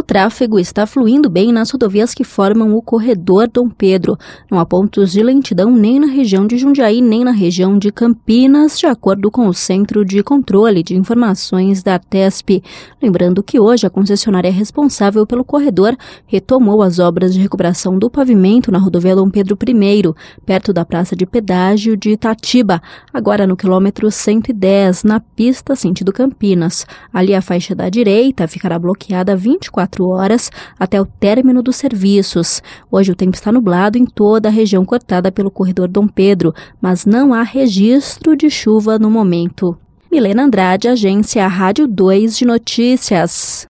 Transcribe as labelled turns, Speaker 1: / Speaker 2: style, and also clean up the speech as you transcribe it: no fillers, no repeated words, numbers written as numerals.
Speaker 1: tráfego está fluindo bem nas rodovias que formam o corredor Dom Pedro. Não há pontos de lentidão nem na região de Jundiaí, nem na região de Campinas, de acordo com o Centro de Controle de Informações da ARTESP. Lembrando que hoje a concessionária responsável pelo corredor retomou as obras de recuperação do pavimento na rodovia Dom Pedro I, perto da praça de pedágio de Itatiba, agora no quilômetro 110, na pista sentido Campinas. Ali a faixa da direita ficará bloqueada 24 horas até o término dos serviços. Hoje o tempo está nublado em toda a região cortada pelo corredor Dom Pedro, mas não há registro de chuva no momento. Milena Andrade, Agência Rádio 2 de Notícias.